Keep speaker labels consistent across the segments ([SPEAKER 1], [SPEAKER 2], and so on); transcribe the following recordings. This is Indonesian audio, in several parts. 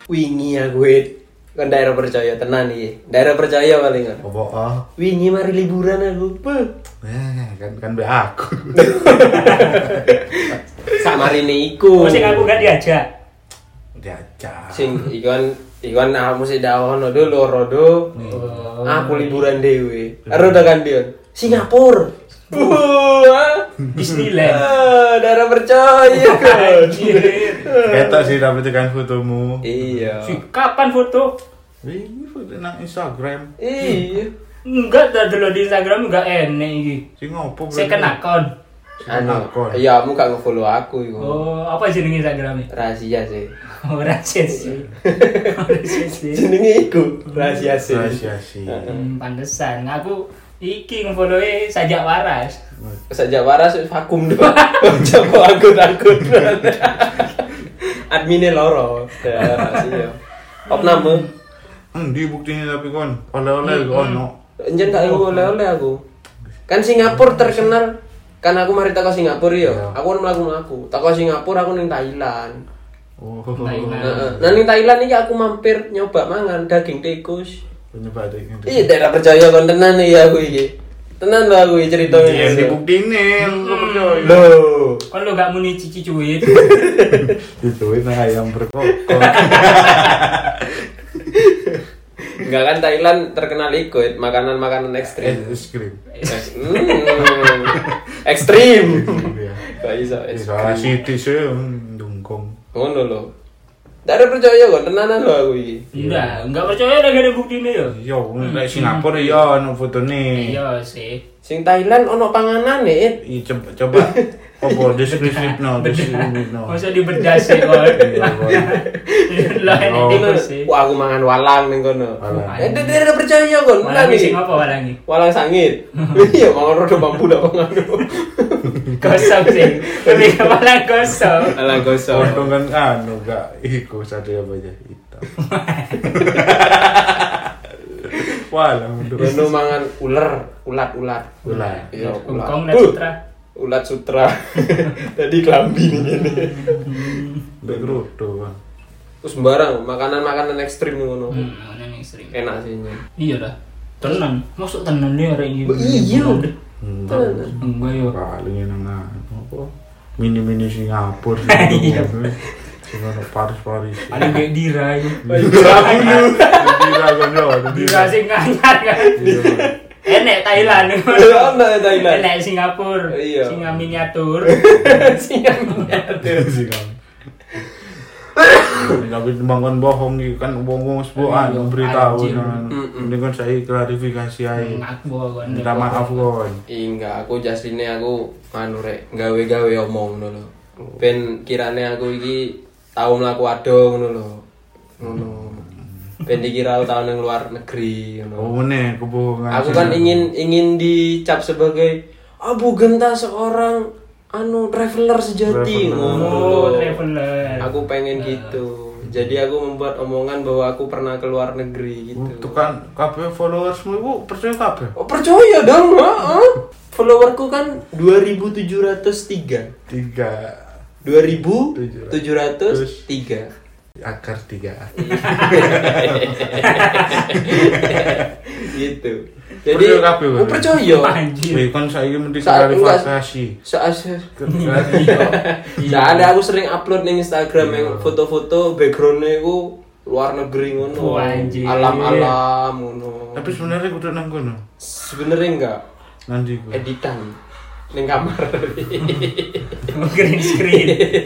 [SPEAKER 1] Wingi aku kan daerah percaya tenan iki. Daerah percaya paling kan.
[SPEAKER 2] Apa?
[SPEAKER 1] Wingi mari liburan aku.
[SPEAKER 2] Kan be aku.
[SPEAKER 1] Sak marine iku.
[SPEAKER 3] Sing aku gak diajak.
[SPEAKER 2] Diajak.
[SPEAKER 1] Sing ikan aku mesti dawono do loro do. Aku liburan dhewe. Karo tekan dia. Singapura.
[SPEAKER 3] Disneyland.
[SPEAKER 1] Daerah percaya kan.
[SPEAKER 2] Ketok sih tapi tekan fotomu.
[SPEAKER 1] Iya.
[SPEAKER 3] Kapan foto?
[SPEAKER 2] Ini foto nang Instagram.
[SPEAKER 1] Iya.
[SPEAKER 3] Enggak, dulu di Instagram enggak enek iki.
[SPEAKER 2] Sing opo?
[SPEAKER 3] Second account.
[SPEAKER 1] Anu. Iya, kamu gak nge-follow aku iku.
[SPEAKER 3] Oh, apa jenenge Instagramnya?
[SPEAKER 1] Rahasia sih.
[SPEAKER 3] Oh, rahasia sih.
[SPEAKER 1] Jenenge iku rahasia sih.
[SPEAKER 2] Rahasia sih.
[SPEAKER 3] Pantesan. Aku iki nge-follow-e sajak waras.
[SPEAKER 1] Sajak waras vakum doang. Coba aku takut. Adminnya loro. Rahasia. Opname.
[SPEAKER 2] Di buktinya tapi kon oleh-oleh ono.
[SPEAKER 1] Enjen gak oleh-oleh aku. Kan Singapura terkenal. Kan aku mari teko Singapura yo. Aku kan mlaku-mlaku. Teko Singapura aku ning Thailand.
[SPEAKER 2] Oh.
[SPEAKER 1] Nah, ning Thailand iki aku mampir nyoba mangan daging tikus.
[SPEAKER 2] Penyebab itu.
[SPEAKER 1] Iya, daerah percaya kon tenan iki aku iki. Tenan lho aku iki ceritanya.
[SPEAKER 2] Iya, dibuktine lu percaya.
[SPEAKER 1] Loh.
[SPEAKER 3] Kan lu gak muni cici cuit.
[SPEAKER 2] Dituin ayam berkokok.
[SPEAKER 1] Enggak kan Thailand terkenal ikut makanan-makanan ekstrim.
[SPEAKER 2] Es krim.
[SPEAKER 1] Ekstrim.
[SPEAKER 2] Iya.
[SPEAKER 1] Gak iso
[SPEAKER 2] Salah siti sih dungkong.
[SPEAKER 1] Ngono lho. Daerah percaya kok tenanan lho aku iki.
[SPEAKER 3] Enggak percaya udah gak ada buktinya ya.
[SPEAKER 2] Iya, nek Singapura ya ono fotone.
[SPEAKER 3] Iya sih.
[SPEAKER 1] Sing Thailand ono panganane,
[SPEAKER 2] Iya coba apa deskripsifno.
[SPEAKER 3] Masa dibedas sih kok. Lah ini tikus sih.
[SPEAKER 1] Wah, aku mangan walang ning kono.
[SPEAKER 2] Walang.
[SPEAKER 1] Daerah percaya kok.
[SPEAKER 3] Walangi sing apa walangi?
[SPEAKER 1] Walang sangit. Iya, mangan rodo bambu dak mangan.
[SPEAKER 3] Gosok sih. Lebih ke walang gosok.
[SPEAKER 1] Walang gosok.
[SPEAKER 2] Untung kan gak iku sate apa aja hitam. Walang untuk
[SPEAKER 1] Kono mangan ulat. Iya,
[SPEAKER 3] Kongkong dan sutra.
[SPEAKER 1] Ulat sutra. Tadi kelambi nih gini.
[SPEAKER 2] Mbak Groto kan.
[SPEAKER 1] Terus sembarang makanan-makanan ekstrim ngono.
[SPEAKER 3] Makanan ekstrim.
[SPEAKER 1] Enak sih.
[SPEAKER 3] Iya dah. Tenan. Masuk tenan dia hari ini.
[SPEAKER 1] Iya.
[SPEAKER 3] Enggak ya.
[SPEAKER 2] Paling nang apa? Mini Singapura.
[SPEAKER 3] Iya.
[SPEAKER 2] Sing ono Paris.
[SPEAKER 3] Ada kayak Dira itu.
[SPEAKER 2] Dira kan yo.
[SPEAKER 3] Dira sing nganyar kan. Enek Thailand.
[SPEAKER 1] Ono Thailand.
[SPEAKER 3] Enek Singapura.
[SPEAKER 1] Iya.
[SPEAKER 3] Singa miniatur.
[SPEAKER 1] Singa miniatur.
[SPEAKER 2] Tapi bangun bohong iki kan wong-wong sebuah beritahu
[SPEAKER 3] Anjir.
[SPEAKER 2] ini kan saya klarifikasi ae.
[SPEAKER 3] Aku kan.
[SPEAKER 2] Minta maaf kon.
[SPEAKER 1] Enggak, aku jasine aku anu rek gawe-gawe omong ngono lho. Ben kirane aku iki tau mlaku ado ngono lho. Ngono. Ben dikira tau ning luar negeri ngono.
[SPEAKER 2] Oh ne kebohongan.
[SPEAKER 1] Aku kan ingin dicap sebagai Abu Genta seorang traveler sejati ngono.
[SPEAKER 3] Oh, traveler.
[SPEAKER 1] Aku pengen gitu. Jadi aku membuat omongan bahwa aku pernah ke luar negeri gitu.
[SPEAKER 2] Itu kan kabeh followersmu iku percaya kabeh.
[SPEAKER 1] Oh, percaya dong, heeh. Followerku kan 2703. 2703.
[SPEAKER 2] Akar 3.
[SPEAKER 1] Gitu. Jadi aku percaya.
[SPEAKER 3] Anjir.
[SPEAKER 2] Kan saiki mesti klarifikasi.
[SPEAKER 1] Soalnya aku sering upload ning Instagram yang foto-foto background-nya iku luar negeri ngono. Alam-alam ngono.
[SPEAKER 2] Tapi sebenarnya kudu nang kono.
[SPEAKER 1] Sebenarnya enggak.
[SPEAKER 2] Nanti ku.
[SPEAKER 1] Editan ning kamar.
[SPEAKER 3] Green screen.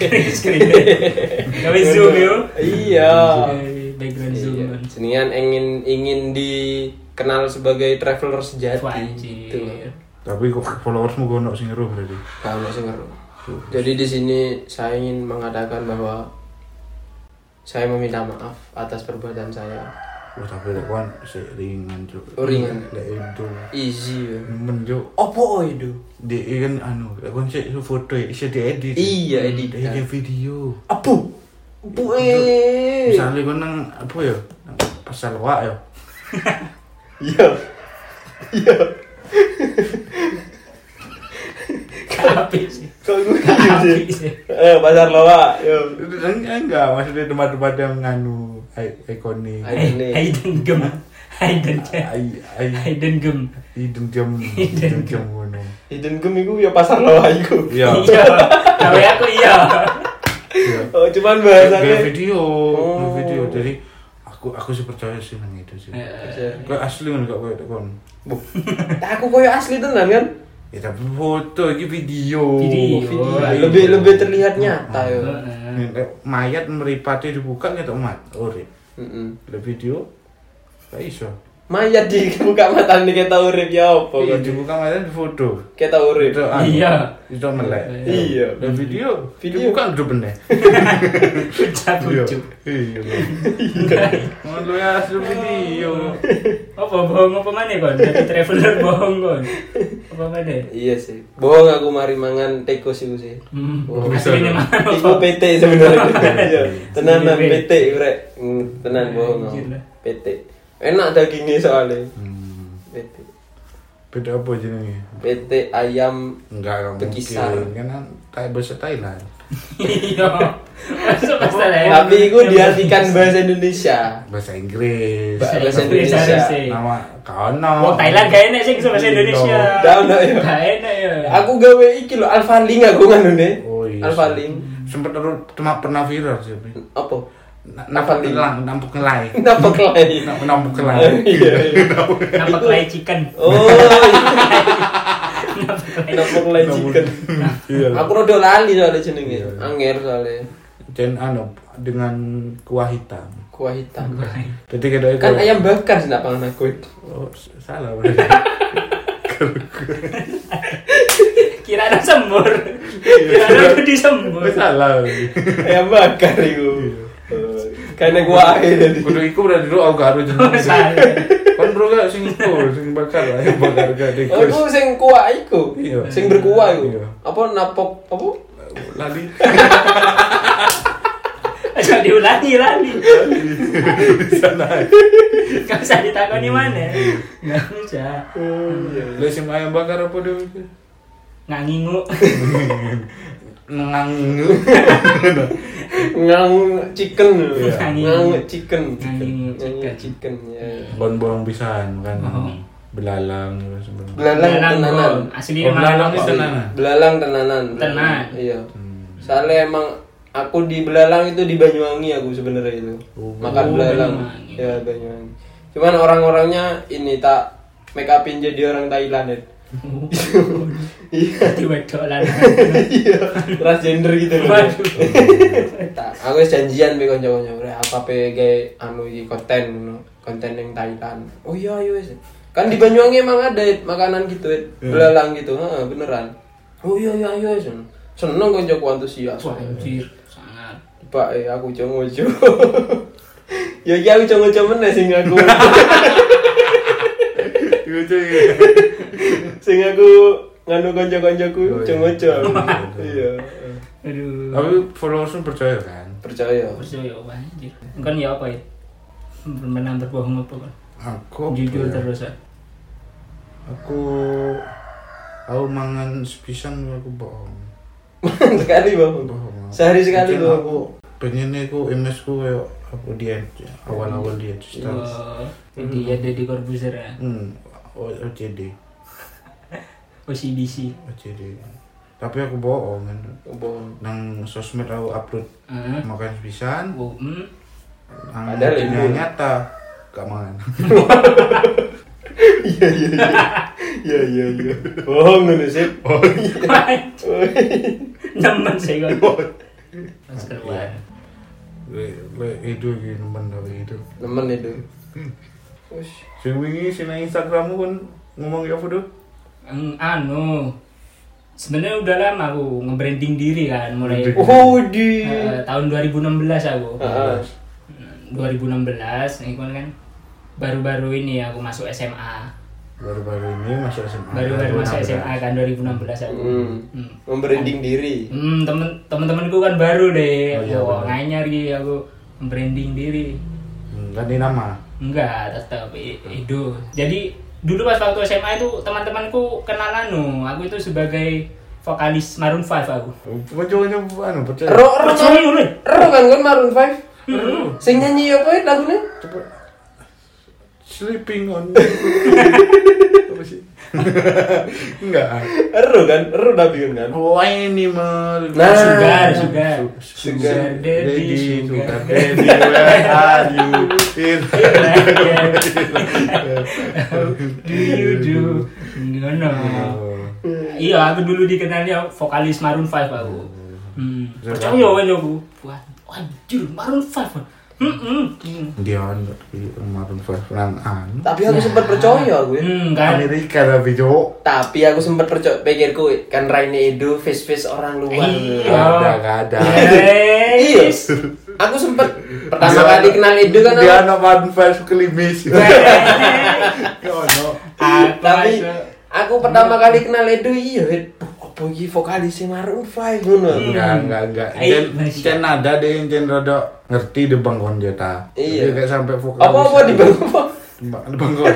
[SPEAKER 3] Gawe zoom yo.
[SPEAKER 1] Iya.
[SPEAKER 3] Background zoom.
[SPEAKER 1] Senian ingin dikenal sebagai traveler sejati gitu.
[SPEAKER 2] Tapi kok followersmu kono sing ngeruh berarti.
[SPEAKER 1] Kalau sing ngeru. Jadi di sini saya ingin mengatakan bahwa saya meminta maaf atas perbuatan saya.
[SPEAKER 2] Wah tapi lek kan sik ringan cuk.
[SPEAKER 1] Ringan.
[SPEAKER 2] Lek itu
[SPEAKER 1] Easy ya.
[SPEAKER 2] menjuk.
[SPEAKER 1] Opo itu?
[SPEAKER 2] Di kan kon sik foto iso diedit.
[SPEAKER 1] Iya, edit.
[SPEAKER 2] Kayak video.
[SPEAKER 1] Apu.
[SPEAKER 2] Misalnya kon nang apa ya? Nang pasal wak ya.
[SPEAKER 1] Iya.
[SPEAKER 3] Tapi sih.
[SPEAKER 1] Kok gue
[SPEAKER 3] Tapi sih.
[SPEAKER 1] pasar lawak. Yo.
[SPEAKER 2] Enggak, maksudnya tempat-tempat yang nganu ikonik.
[SPEAKER 3] Hidden gem. Hidden gem.
[SPEAKER 2] Hidden gem ngono.
[SPEAKER 1] Hidden gem iku ya pasar lawak iku.
[SPEAKER 2] Iya.
[SPEAKER 3] Iya. Kalau aku iya.
[SPEAKER 1] Oh, cuman
[SPEAKER 2] Kayak
[SPEAKER 1] bahasanya
[SPEAKER 2] video,
[SPEAKER 1] Oh.
[SPEAKER 2] video. Jadi aku sih percaya sih nang itu sih. Kayak asli kan gak kayak kon.
[SPEAKER 1] aku koyo asli tenan kan.
[SPEAKER 2] Ya tapi foto iki video.
[SPEAKER 1] Lebih terlihat nyata yo.
[SPEAKER 2] Mayat meripati dibuka ngetok mat urip.
[SPEAKER 1] Heeh.
[SPEAKER 2] Le video gak iso.
[SPEAKER 1] Mayat dibuka matane kita urip ya apa
[SPEAKER 2] Iya,
[SPEAKER 1] kok
[SPEAKER 2] dibuka mayat di foto.
[SPEAKER 1] kita urip.
[SPEAKER 2] Itu
[SPEAKER 3] Iya.
[SPEAKER 2] Itu melek.
[SPEAKER 1] Iya.
[SPEAKER 2] Dan video
[SPEAKER 1] Video.
[SPEAKER 2] dibuka udah bener.
[SPEAKER 3] Pucuk.
[SPEAKER 2] Iya. Ngono ya asli video.
[SPEAKER 3] Apa bohong apa mana kon? Jadi traveler bohong kon. Apa mana?
[SPEAKER 1] Iya sih. Bohong aku mari mangan tikus iku sih. Oh,
[SPEAKER 2] bisa
[SPEAKER 3] Aslinya
[SPEAKER 2] dong.
[SPEAKER 3] mana?
[SPEAKER 1] Iku PT sebenarnya. Iya. Tenanan
[SPEAKER 3] Sendiri.
[SPEAKER 1] PT rek. Tenan bohong.
[SPEAKER 3] Anjir lah.
[SPEAKER 1] PT. Enak dagingnya soalnya. PT.
[SPEAKER 2] Beda apa jenenge?
[SPEAKER 1] PT ayam
[SPEAKER 2] Enggak
[SPEAKER 1] Bekisar.
[SPEAKER 2] mungkin. Kan Thai bahasa Thailand.
[SPEAKER 3] Iya. Masuk masalah ya.
[SPEAKER 1] tapi itu diartikan bahasa Indonesia.
[SPEAKER 2] Bahasa Inggris.
[SPEAKER 1] Bahasa
[SPEAKER 3] Inggris
[SPEAKER 1] Indonesia.
[SPEAKER 3] harus sih.
[SPEAKER 2] Nama kono.
[SPEAKER 3] Wong Thailand gak enak sih bahasa Indonesia.
[SPEAKER 1] Dah ono ya.
[SPEAKER 3] Gak enak ya.
[SPEAKER 1] Aku gawe iki lho Alfaling aku nganu
[SPEAKER 2] Oh iya.
[SPEAKER 1] Alfaling.
[SPEAKER 2] Sempat pernah viral sih.
[SPEAKER 1] Apa?
[SPEAKER 2] Nampuk ngelang, nampuk ngelai.
[SPEAKER 1] Kenapa kelai?
[SPEAKER 2] Nampuk ngelai.
[SPEAKER 1] Iya.
[SPEAKER 3] Nampak lay chicken.
[SPEAKER 1] Oh. Kenapa kelai chicken?
[SPEAKER 2] Iya.
[SPEAKER 1] Aku rada lali soalnya jenenge.
[SPEAKER 2] Iya.
[SPEAKER 1] Anger soalnya.
[SPEAKER 2] Dan dengan kuah hitam.
[SPEAKER 1] Kuah hitam.
[SPEAKER 2] Jadi kada itu.
[SPEAKER 1] Kan ayam bakar sih nak pangan aku.
[SPEAKER 2] Oh, salah berarti.
[SPEAKER 3] Kira ada sembur. Kira ada disembur.
[SPEAKER 2] Oh, salah.
[SPEAKER 1] Ayam bakar iku. Karena kuah jadi.
[SPEAKER 2] Kudu iku berarti lu aku harus
[SPEAKER 3] Oh, salah.
[SPEAKER 2] Kan bro gak sing iku, sing bakar ayam bakar gak
[SPEAKER 1] Oh, iku sing kuah iku.
[SPEAKER 2] Iya.
[SPEAKER 1] Sing berkuah iku.
[SPEAKER 2] Iya.
[SPEAKER 1] Apa napok apa?
[SPEAKER 2] Lali.
[SPEAKER 3] Aja diulangi lali.
[SPEAKER 2] Di sana.
[SPEAKER 3] Gak usah ditakoni mana. Gak usah.
[SPEAKER 2] Lah sing ayam bakar apa deh?
[SPEAKER 3] Nggak ngingu.
[SPEAKER 2] Nang.
[SPEAKER 1] Ngang chicken.
[SPEAKER 2] Iya.
[SPEAKER 1] Ngang chicken.
[SPEAKER 3] Ngang
[SPEAKER 1] Ngang chicken ya.
[SPEAKER 2] Bon-bon pisan kan.
[SPEAKER 3] Oh.
[SPEAKER 2] Belalang sebenarnya.
[SPEAKER 1] Belalang tenanan.
[SPEAKER 3] Asli
[SPEAKER 2] Oh, belalang
[SPEAKER 3] emang
[SPEAKER 2] itu tenanan.
[SPEAKER 1] Belalang tenanan.
[SPEAKER 3] Tenan.
[SPEAKER 1] Iya. Soalnya emang aku di Belalang itu di Banyuwangi aku sebenarnya itu.
[SPEAKER 2] Oh.
[SPEAKER 1] Makan
[SPEAKER 3] Oh,
[SPEAKER 1] belalang.
[SPEAKER 3] Banyuwangi.
[SPEAKER 1] Ya Banyuwangi. Cuman orang-orangnya ini tak make upin jadi orang Thailand ya. Iya.
[SPEAKER 3] Tiba-tiba
[SPEAKER 1] Iya. Transgender gitu loh.
[SPEAKER 3] Waduh.
[SPEAKER 1] Tak, aku wis janjian be kanca-kanca, "Rek, apa pe gawe anu iki konten ngono, konten yang Thailand." Oh iya ayo wis. Kan di Banyuwangi emang ada makanan gitu, belalang gitu. Heeh, beneran. Oh iya iya ayo wis. Seneng kancaku antusias.
[SPEAKER 3] Wah, anjir, sangat.
[SPEAKER 1] Pak, aku jongojo. Ya iki aku jongojo meneh sing aku.
[SPEAKER 2] Lucu ya.
[SPEAKER 1] Sing aku nganu kanca-kancaku
[SPEAKER 2] Oh, iya.
[SPEAKER 1] jongojo. Iya.
[SPEAKER 3] Aduh.
[SPEAKER 2] Tapi followersnya percaya kan?
[SPEAKER 1] Percaya.
[SPEAKER 3] Percaya wah anjir. Kan ya apa ya? Pernah berbohong apa kan?
[SPEAKER 2] Aku
[SPEAKER 3] Jujur
[SPEAKER 2] ya?
[SPEAKER 3] terus ya.
[SPEAKER 2] Aku mangan sepisan aku bohong.
[SPEAKER 1] Sekali, Bang.
[SPEAKER 2] Bohong.
[SPEAKER 1] Sehari sekali,
[SPEAKER 2] Mungkin
[SPEAKER 1] Bang.
[SPEAKER 2] Aku pengennya aku MS ku kayak apa diet awal-awal diet start.
[SPEAKER 3] Jadi ada di Corbuzier ya.
[SPEAKER 2] OCD.
[SPEAKER 3] OCDC.
[SPEAKER 2] Tapi aku bohong kan.
[SPEAKER 1] Bohong.
[SPEAKER 2] Nang sosmed aku upload
[SPEAKER 3] Heeh.
[SPEAKER 2] makan sepisan.
[SPEAKER 3] Oh,
[SPEAKER 2] Nang
[SPEAKER 1] Padahal
[SPEAKER 2] dunia
[SPEAKER 1] itu.
[SPEAKER 2] nyata gak makan.
[SPEAKER 1] Iya. Bohong ngono sih.
[SPEAKER 3] Nyaman sih kan. Mas keluar.
[SPEAKER 2] Itu gitu temen itu.
[SPEAKER 1] Nemen itu. Wes.
[SPEAKER 2] Sing wingi sing nang Instagrammu kan ngomong apa tuh?
[SPEAKER 3] Anu. Sebenarnya udah lama aku nge-branding diri kan mulai
[SPEAKER 1] Oh, di.
[SPEAKER 3] tahun 2016 aku.
[SPEAKER 1] Heeh.
[SPEAKER 3] 2016 ini kan baru-baru ini aku masuk SMA.
[SPEAKER 2] Baru-baru ini masuk SMA.
[SPEAKER 3] Baru-baru masuk SMA kan 2016 aku.
[SPEAKER 1] Membranding diri.
[SPEAKER 3] Temen-temenku kan baru deh.
[SPEAKER 2] Oh, iya, benar.
[SPEAKER 3] Nganyar gitu aku membranding diri.
[SPEAKER 2] Ganti nama.
[SPEAKER 3] Enggak, tetap itu. Jadi dulu pas waktu SMA itu teman-temanku kenal anu, aku itu sebagai vokalis Maroon 5 aku.
[SPEAKER 2] Percaya anu percaya.
[SPEAKER 1] Ero kan Maroon 5. Sing nyanyi apa lagune?
[SPEAKER 2] Sleeping on. Apa sih? Enggak.
[SPEAKER 1] Ero tapi kan.
[SPEAKER 2] Animal.
[SPEAKER 1] Nah,
[SPEAKER 3] Sugar daddy,
[SPEAKER 2] sugar daddy, where are you?
[SPEAKER 3] Do you do? No. Iya, aku dulu dikenalnya vokalis Maroon 5 aku. Percaya kan aku. Wah, anjir Maroon 5.
[SPEAKER 2] Dia Maroon 5 nang anu.
[SPEAKER 1] Tapi aku sempat percaya aku ya.
[SPEAKER 3] Kan.
[SPEAKER 2] Amerika tapi cowok.
[SPEAKER 1] Tapi aku sempat percaya pikirku kan Raine Edo face orang luar.
[SPEAKER 2] Enggak ada.
[SPEAKER 1] Iya. Aku sempat pertama kali kenal Edo kan
[SPEAKER 2] dia anak Maroon 5 kelimis.
[SPEAKER 1] Tapi aku pertama kali kenal Edo iya. Apa iki vokalis Maroon 5 ngono.
[SPEAKER 2] Enggak. Cen ada deh cen rada ngerti di bangkon dia ta.
[SPEAKER 1] Iya.
[SPEAKER 2] Kayak sampai vokalis.
[SPEAKER 1] Apa di bangkon?
[SPEAKER 2] Di bangkon.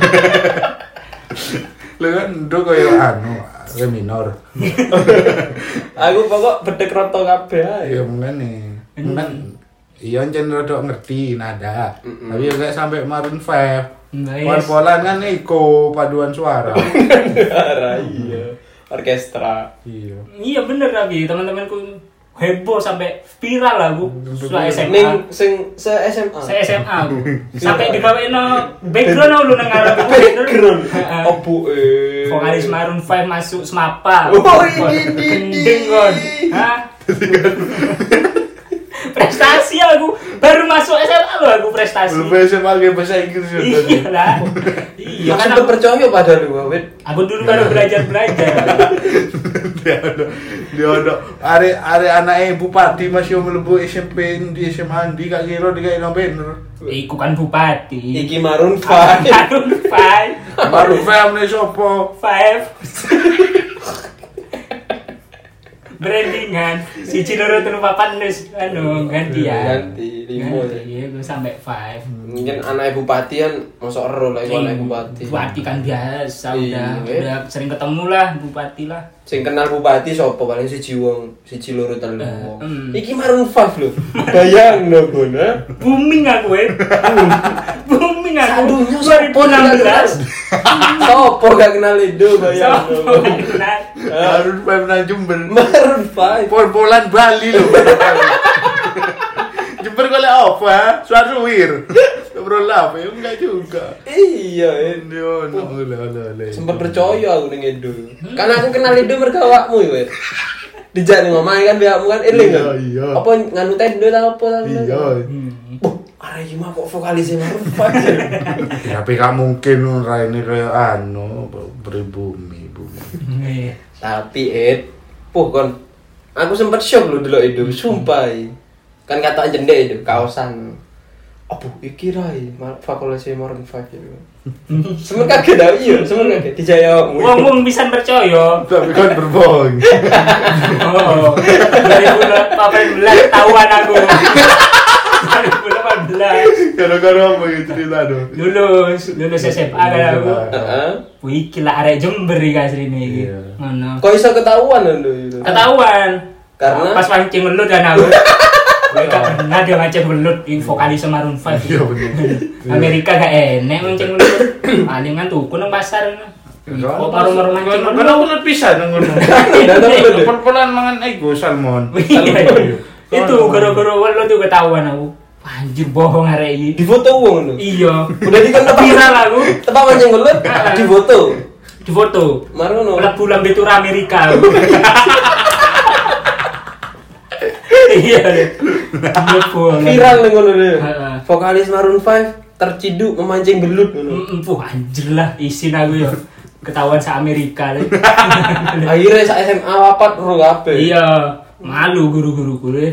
[SPEAKER 2] Lha kan ndo koyo anu re minor.
[SPEAKER 1] Aku pokok bedek roto kabeh ae.
[SPEAKER 2] Iya mengene. Iya cen rada ngerti nada. Tapi kayak sampai Maroon 5. Pol-polan kan iku paduan suara.
[SPEAKER 1] Iya. Orkestra.
[SPEAKER 2] Iya
[SPEAKER 3] Bener lagi teman-temanku heboh sampai viral lagu setelah SMA.
[SPEAKER 1] Ning sing SMA.
[SPEAKER 3] SMA aku. Sampai digaweino background lu nang ngarep
[SPEAKER 1] background. Opo
[SPEAKER 3] vokalis Maroon 5 masuk Semapa.
[SPEAKER 1] Gendeng
[SPEAKER 3] kon. Hah? Prestasi aku baru masuk SMA lo aku prestasi.
[SPEAKER 2] Belum SMA pakai bahasa Inggris ya.
[SPEAKER 3] Iya lah. Iya
[SPEAKER 1] kan aku percaya padahal lu Wit.
[SPEAKER 3] Aku dulu baru belajar.
[SPEAKER 2] Dia ada are anake bupati masih mlebu SMP di SMA di gak kira digawe nang bener.
[SPEAKER 3] Iku kan bupati.
[SPEAKER 1] Iki Maroon 5.
[SPEAKER 2] Maroon 5 ne sopo?
[SPEAKER 3] 5. Brandingan si Ciloro telu papan wis ganti ya.
[SPEAKER 1] Ganti 5.
[SPEAKER 3] Iya, gue sampai 5.
[SPEAKER 1] Mungkin anak bupati kan mosok ero lah iku anak bupati.
[SPEAKER 3] Bupati kan biasa udah sering ketemu lah bupati lah.
[SPEAKER 1] Sing kenal bupati sapa paling siji wong, siji loro telu wong. Iki Maroon 5 lho. Bayangno ngono.
[SPEAKER 3] Booming aku Booming aku. 2016.
[SPEAKER 1] Sopo gak kenal Edo bayangno.
[SPEAKER 2] Maroon 5 nang Jember.
[SPEAKER 1] Maroon 5.
[SPEAKER 2] Pol-polan Bali lho. Jember golek apa? Suarsuwir. Bro lah, ya enggak juga.
[SPEAKER 1] Iya,
[SPEAKER 2] Edo.
[SPEAKER 1] Sempat percaya aku ning Edo. Karena aku kenal Edo mergo awakmu ya, Wit. Dijak ning omahe kan biakmu kan eling kan.
[SPEAKER 2] Iya.
[SPEAKER 1] Apa nganu tendo ta apa ta?
[SPEAKER 2] Iya.
[SPEAKER 1] Arek iki mah kok vokalis Maroon 5.
[SPEAKER 2] Tapi gak mungkin raine kayak anu pribumi.
[SPEAKER 1] Tapi kon aku sempat shock lho delok Edo, sumpah. Kan kata jendek itu kaosan. Apa iki rai vokalis Maroon 5 gitu. Semen kaget dah iya, semen kaget dijaya.
[SPEAKER 3] Wong bisa percaya.
[SPEAKER 2] Tapi kan berbohong.
[SPEAKER 3] 2018 tahuan aku. 2018.
[SPEAKER 2] Gara-gara apa gitu cerita dong.
[SPEAKER 3] Lulus SMA kan aku. Wih, gila arek Jember iki asline iki. Ngono.
[SPEAKER 1] Kok iso ketahuan lho itu?
[SPEAKER 3] Ketahuan.
[SPEAKER 1] Karena
[SPEAKER 3] pas mancing melut kan aku. Gak pernah dia mancing melut vokalis Maroon 5.
[SPEAKER 2] Iya bener.
[SPEAKER 3] Amerika gak enek mancing melut. Palingan tuku nang pasar. Kok baru mancing melut.
[SPEAKER 2] Kalau melut pisan nang ngono. Pol-polan mangan ego salmon.
[SPEAKER 3] Itu gara-gara welut tuh ketahuan aku. Anjir bohong arek iki.
[SPEAKER 1] Difoto wong lho.
[SPEAKER 3] Iya.
[SPEAKER 1] Udah dikenal
[SPEAKER 3] viral aku.
[SPEAKER 1] Tepak mancing melut difoto.
[SPEAKER 3] Difoto.
[SPEAKER 1] Marono.
[SPEAKER 3] Lebu lambe tur Amerika. Iya deh.
[SPEAKER 1] Viral ning ngono deh. Vokalis Maroon 5 terciduk memancing belut ngono.
[SPEAKER 3] Anjir lah isin aku ya. Ketahuan sa Amerika deh.
[SPEAKER 1] Akhirnya sa SMA wapat ro kabeh.
[SPEAKER 3] Iya, malu guru-guruku deh.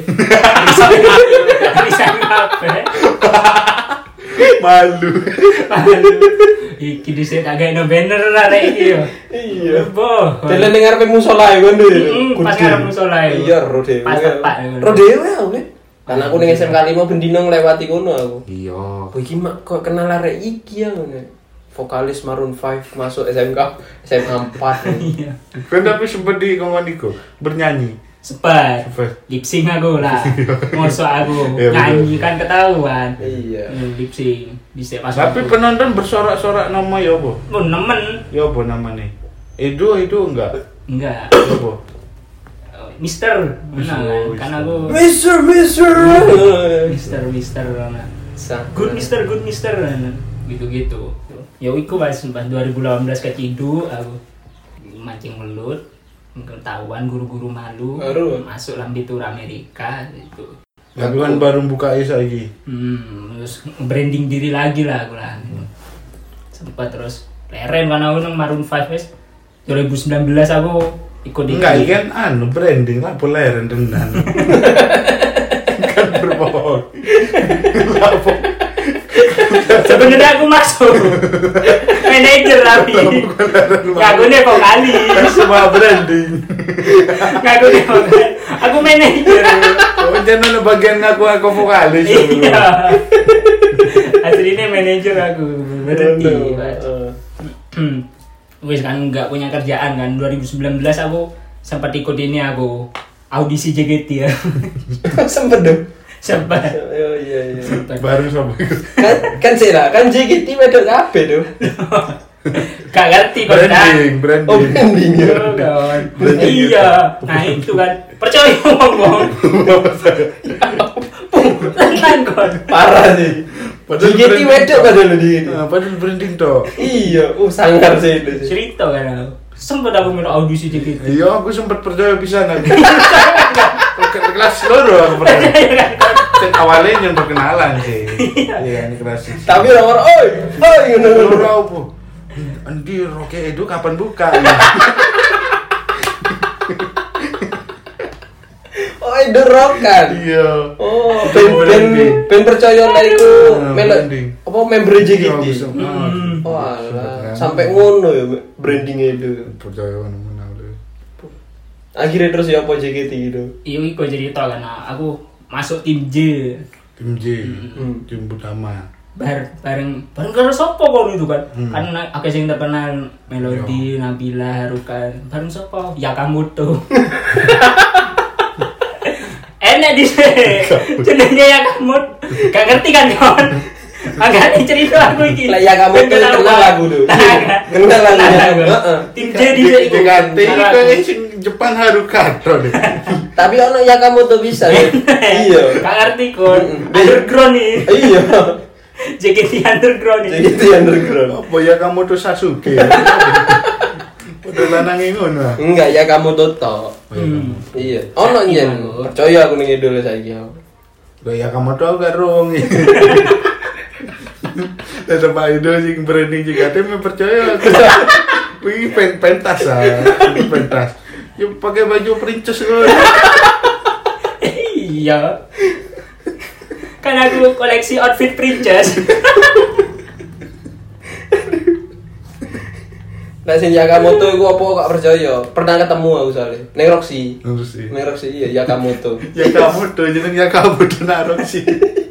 [SPEAKER 3] Bisa kabeh.
[SPEAKER 2] Malu.
[SPEAKER 3] Iki dhisik tak gawe banner arek iki yo.
[SPEAKER 1] Iya.
[SPEAKER 3] Boh.
[SPEAKER 1] Dene ning ngarepe musala ngono lho.
[SPEAKER 3] Pas ngarep musala.
[SPEAKER 1] Iya, ro dhewe.
[SPEAKER 3] Pas tepak.
[SPEAKER 1] Ro dhewe aku. Kan aku ning SMK 5 bendino nglewati kono aku.
[SPEAKER 2] Iya.
[SPEAKER 1] Kok iki mak kok kenal arek iki ya ngono. vokalis Maroon 5 masuk SMA 4.
[SPEAKER 3] Iya.
[SPEAKER 2] Kan tapi sempat di komandiko bernyanyi.
[SPEAKER 3] Sempat. Lip sync aku lah. Mosok aku
[SPEAKER 2] Iya,
[SPEAKER 3] nyanyi kan ketahuan.
[SPEAKER 1] Iya.
[SPEAKER 3] Lip sync di setiap
[SPEAKER 2] Tapi penonton bersorak-sorak nama ya apa?
[SPEAKER 3] oh, nemen.
[SPEAKER 2] Ya apa namanya? Edo enggak.
[SPEAKER 3] Enggak.
[SPEAKER 2] Ya apa?
[SPEAKER 3] Mister. Nah, kan aku
[SPEAKER 1] Mister.
[SPEAKER 3] Mister. Nah. Good Mister. Nah. Gitu-gitu. Ya iku pas 2018 keciduk aku mancing melut. Ketahuan guru-guru malu masuk lambe tur Amerika itu.
[SPEAKER 2] Tapi kan baru buka lagi.
[SPEAKER 3] Terus branding diri lagi lah aku lah. Sempat terus leren kan aku nang Maroon 5 wes 2019 aku ikut di.
[SPEAKER 2] Enggak, kan branding lah boleh rendenan. Kan berbohong. Lapo.
[SPEAKER 3] Sebenarnya aku masuk manajer tapi ngakunya vokalis
[SPEAKER 2] semua branding.
[SPEAKER 3] ngakunya vokalis aku manajer.
[SPEAKER 2] Oh jangan bagian aku vokalis.
[SPEAKER 3] Iya aslinya manajer aku berhenti. Wes kan nggak punya kerjaan kan 2019 aku sempat ikut ini aku audisi JKT ya.
[SPEAKER 1] Sempet dong.
[SPEAKER 3] Sempat.
[SPEAKER 1] Oh iya.
[SPEAKER 2] Baru sama.
[SPEAKER 1] Kan sih lah, kan JKT wedok kabeh tuh.
[SPEAKER 3] Gak ngerti kok
[SPEAKER 2] branding.
[SPEAKER 1] Oh, branding ya.
[SPEAKER 3] Iya. Nah itu kan percaya ngomong. Tenang kon.
[SPEAKER 1] Parah sih. JKT wedok padahal di.
[SPEAKER 2] Padahal branding toh.
[SPEAKER 1] Iya, sangar sih itu.
[SPEAKER 3] Cerita kan aku. Sempat aku minta audisi JKT.
[SPEAKER 2] Iya, aku sempat percaya bisa nanti. Kelas loro aku percaya. Awalnya yang perkenalan sih. Iya, ini kelas.
[SPEAKER 1] Tapi orang ngono.
[SPEAKER 2] Loro apa? Andi Roke Edu kapan buka?
[SPEAKER 1] Oh, itu rock kan.
[SPEAKER 2] Iya.
[SPEAKER 1] Oh, ben percaya lah iku apa member JKT. Oh alah, sampai ngono ya brandingnya itu.
[SPEAKER 2] Percaya mana udah.
[SPEAKER 1] Akhirnya terus ya apa JKT gitu.
[SPEAKER 3] Iya iku cerita kan aku masuk tim J.
[SPEAKER 2] Tim utama.
[SPEAKER 3] Bareng karo sapa kok itu kan. Kan akeh sing terkenal Melody, Nabila, Harukan. Bareng sapa? Yakamoto. Enak di jenenge Yakamoto. Gak ngerti kan kon. Agak cerita aku iki.
[SPEAKER 1] Lah Yakamoto kenal lagu tuh. Kenal lagu. Heeh.
[SPEAKER 3] Tim J di
[SPEAKER 2] JKT itu sing Jepang Harukan deh.
[SPEAKER 1] Tapi ono Yakamoto bisa. Iya.
[SPEAKER 3] Gak ngerti kon. Underground nih.
[SPEAKER 1] Iya.
[SPEAKER 3] JKT Underground nih.
[SPEAKER 1] JKT Underground.
[SPEAKER 2] Apa ya kamu tuh Sasuke? Udah lanangin ngono.
[SPEAKER 1] Enggak Yakamoto tok. Iya. Ono nyen. Percaya aku ning idol saiki.
[SPEAKER 2] Lah ya kamu tuh garung. Tetep itu sing branding JKT percaya. Wih pentas ah. Pentas. Ya pakai baju princess loh.
[SPEAKER 3] Iya. Kan aku koleksi outfit princess.
[SPEAKER 1] Nah sing Yakamoto iku apa gak percaya? Pernah ketemu aku soalnya. Ning Roxy. Ning Roxy iya Yakamoto.
[SPEAKER 2] Yakamoto jeneng Yakamoto Roxy.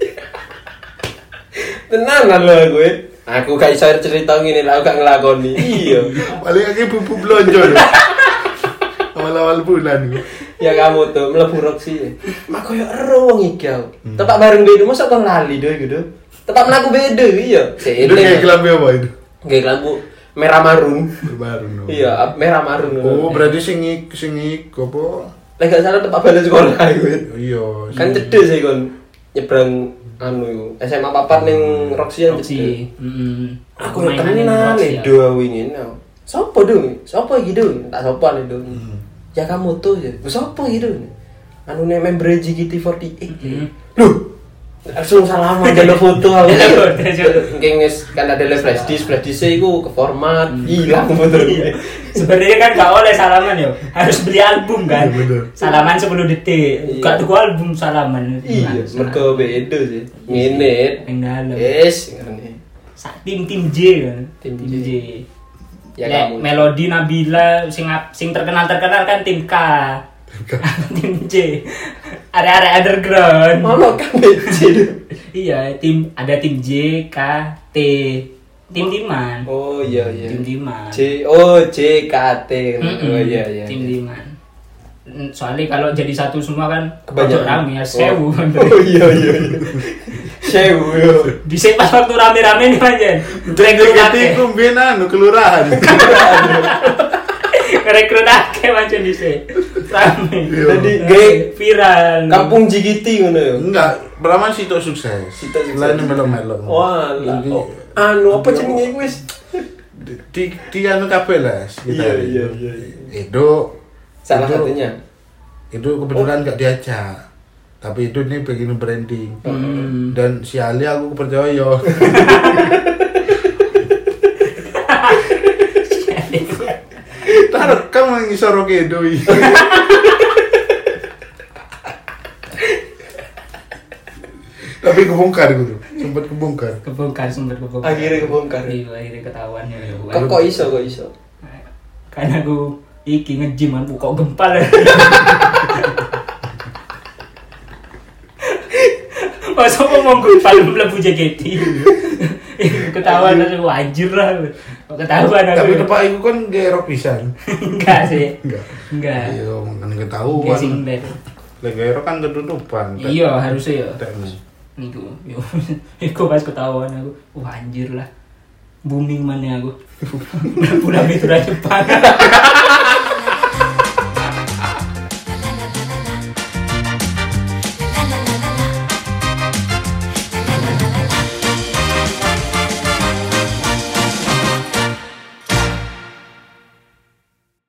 [SPEAKER 1] Tenanan lho gue. Aku gak iso cerita ngene lah, aku gak nglakoni. Iya.
[SPEAKER 2] Paling akeh bubu blonjo lho. Awal-awal bulan.
[SPEAKER 1] Ya kamu tuh mlebu Roxy. Mak koyo ero wong iki aku. Tetap bareng beda mosok kon lali do gitu. Tetap mlaku beda iya.
[SPEAKER 2] Itu kayak kelambi apa itu?
[SPEAKER 1] Kayak kelambu merah marun.
[SPEAKER 2] Baru no.
[SPEAKER 1] Iya, merah marun.
[SPEAKER 2] Oh, berarti sing apa?
[SPEAKER 1] Lek gak salah tempat balik sekolah iku.
[SPEAKER 2] Iya.
[SPEAKER 1] Kan cedek sih kon nyebrang anu iku. SMA papat ning Roxy yang cedek. Aku tenan do wingin. Sopo do? Sopo iki do? Tak sopan do. Ya kamu tuh ya. Sopo gitu. Anu ne member JKT48. Loh. Langsung salaman jalo foto aku. Genges kan ada flash disk iku ke format hilang foto.
[SPEAKER 3] Sebenarnya kan gak oleh salaman yo. Harus beli album kan. Salaman 10 detik. Gak tuku album salaman.
[SPEAKER 1] Iya, mergo beda sih. Ngene.
[SPEAKER 3] Ning dalem.
[SPEAKER 1] Wis, ngene.
[SPEAKER 3] Sak tim J kan. Tim J. Ya kamu. Melody Nabila sing terkenal kan tim K. Tim J. Area underground.
[SPEAKER 1] Mana kan J.
[SPEAKER 3] Iya, ada tim J, K, T. tim-timan.
[SPEAKER 1] Oh iya.
[SPEAKER 3] Tim-timan.
[SPEAKER 1] JKT. Oh iya.
[SPEAKER 3] Tim-timan. Soalnya kalau jadi satu semua kan
[SPEAKER 1] kebanyakan
[SPEAKER 3] rame ya, sewu.
[SPEAKER 1] Oh iya. Sewu yo.
[SPEAKER 3] Dhisik pas waktu rame-rame nih panjen.
[SPEAKER 2] Rekrut iku mbiyen kelurahan.
[SPEAKER 3] Rekrut akeh pancen dhisik. Rame.
[SPEAKER 1] Jadi
[SPEAKER 3] viral.
[SPEAKER 1] Kampung Jigiti ngono yo.
[SPEAKER 2] Enggak, pertama sitok sukses. Lain melo-melo.
[SPEAKER 1] Wah, apa jenenge iku wis
[SPEAKER 2] di anu kabeh lah kita.
[SPEAKER 1] Iya.
[SPEAKER 2] Itu
[SPEAKER 1] salah satunya.
[SPEAKER 2] Itu kebetulan enggak diajak. Tapi itu nih begini branding. Dan si Ali aku percaya. Tak kamu ngisor ke doi. Tapi kebongkar gitu. Sempat kebongkar.
[SPEAKER 3] Sempat kebongkar.
[SPEAKER 1] Akhirnya kebongkar.
[SPEAKER 3] Iya, akhirnya ketahuan ya.
[SPEAKER 1] Kok iso?
[SPEAKER 3] Karena aku iki nge-gym aku kok gempal. Masa ngomong gempal mlebu JKT. Ketahuan aku anjir lah. Ketahuan aku.
[SPEAKER 2] Tapi tepak iku kan gerok pisan.
[SPEAKER 3] Enggak sih. Enggak.
[SPEAKER 2] Iya, mungkin ketahuan. Lek gerok kan ketutupan.
[SPEAKER 3] Iya, harusnya ya. Niku. Iku pas ketahuan aku. Wah anjir lah. Booming mana aku. Pulang itu Jepang.